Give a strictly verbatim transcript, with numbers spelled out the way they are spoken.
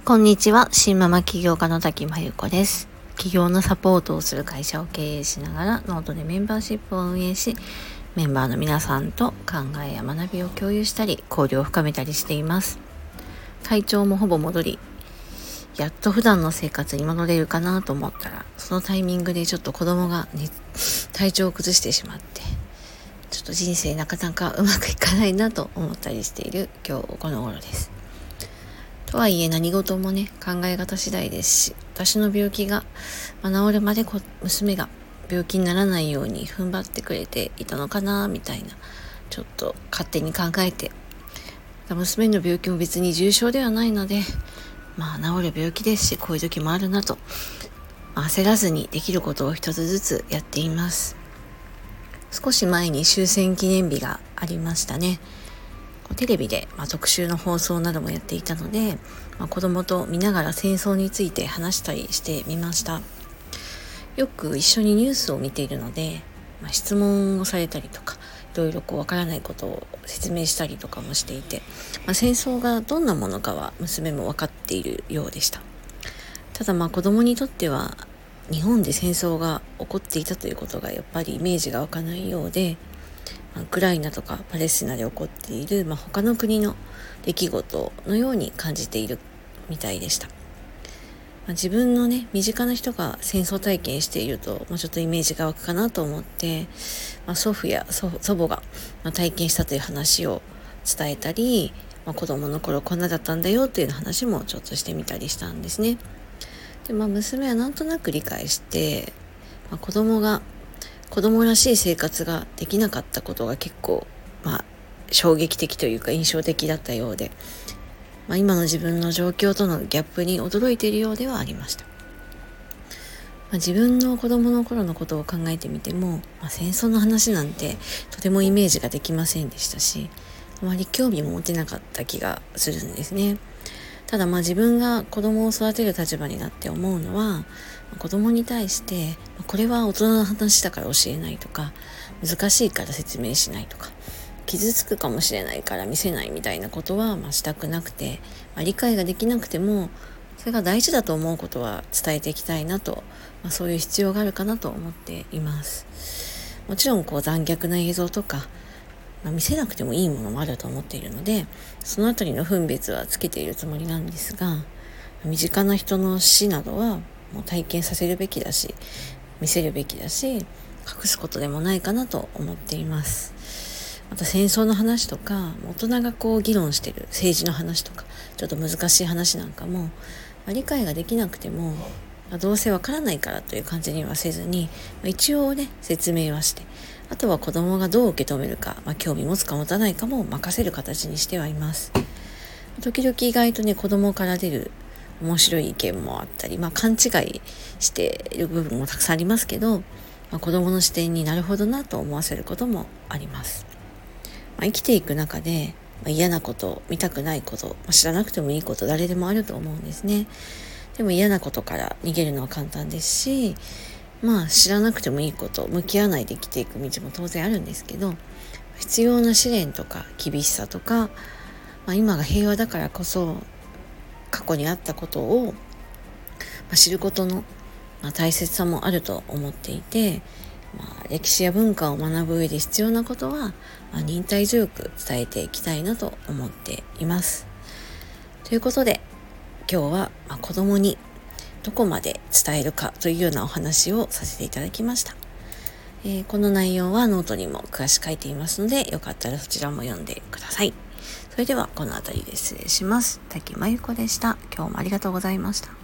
こんにちは。新ママ起業家の滝真由子です。起業のサポートをする会社を経営しながらノートでメンバーシップを運営し、メンバーの皆さんと考えや学びを共有したり交流を深めたりしています。体調もほぼ戻り、やっと普段の生活に戻れるかなと思ったら、そのタイミングでちょっと子供が、ね、体調を崩してしまって、ちょっと人生なかなかうまくいかないなと思ったりしている今日この頃です。とはいえ何事もね、考え方次第ですし、私の病気が、まあ、治るまでこ娘が病気にならないように踏ん張ってくれていたのかなみたいな、ちょっと勝手に考えて、娘の病気も別に重症ではないので、まあ治る病気ですし、こういう時もあるなと、まあ、焦らずにできることを一つずつやっています。少し前に終戦記念日がありましたね。テレビで、まあ、特集の放送などもやっていたので、まあ、子供と見ながら戦争について話したりしてみました。よく一緒にニュースを見ているので、まあ、質問をされたりとか、いろいろこうわからないことを説明したりとかもしていて、まあ、戦争がどんなものかは娘も分かっているようでした。ただまあ子供にとっては日本で戦争が起こっていたということがやっぱりイメージが湧かないようで、ウクライナとかパレスチナで起こっている、まあ、他の国の出来事のように感じているみたいでした。まあ、自分のね、身近な人が戦争体験していると、まあ、ちょっとイメージが湧くかなと思って、まあ、祖父や祖母が、まあ、体験したという話を伝えたり、まあ、子供の頃こんなだったんだよという話もちょっとしてみたりしたんですね。で、まあ、娘はなんとなく理解して、まあ、子供が子供らしい生活ができなかったことが結構、まあ、衝撃的というか印象的だったようで、まあ、今の自分の状況とのギャップに驚いているようではありました。まあ、自分の子供の頃のことを考えてみても、まあ、戦争の話なんてとてもイメージができませんでしたし、あまり興味も持てなかった気がするんですね。ただまあ自分が子供を育てる立場になって思うのは、子供に対してこれは大人の話だから教えないとか、難しいから説明しないとか、傷つくかもしれないから見せないみたいなことはまあしたくなくて、まあ、理解ができなくてもそれが大事だと思うことは伝えていきたいなと、まあ、そういう必要があるかなと思っています。もちろんこう残虐な映像とか、まあ、見せなくてもいいものもあると思っているので、そのあたりの分別はつけているつもりなんですが、身近な人の死などはもう体験させるべきだし、見せるべきだし、隠すことでもないかなと思っています。また戦争の話とか、大人がこう議論している政治の話とか、ちょっと難しい話なんかも、まあ、理解ができなくても、まあ、どうせわからないからという感じにはせずに、まあ、一応ね説明はして、あとは子供がどう受け止めるか、まあ、興味持つか持たないかも任せる形にしてはいます。時々意外とね子供から出る面白い意見もあったり、まあ、勘違いしている部分もたくさんありますけど、まあ、子供の視点になるほどなと思わせることもあります。まあ、生きていく中で、まあ、嫌なこと、見たくないこと、まあ、知らなくてもいいこと誰でもあると思うんですね。でも嫌なことから逃げるのは簡単ですし、まあ知らなくてもいいこと、向き合わないで生きていく道も当然あるんですけど、必要な試練とか厳しさとか、まあ、今が平和だからこそ過去にあったことを、まあ、知ることの、まあ、大切さもあると思っていて、まあ、歴史や文化を学ぶ上で必要なことは、まあ、忍耐強く伝えていきたいなと思っています。ということで今日は、まあ、子供にどこまで伝えるかというようなお話をさせていただきました。えー、この内容はノートにも詳しく書いていますので、よかったらそちらも読んでください。それではこの辺りで失礼します。滝真由子でした。今日もありがとうございました。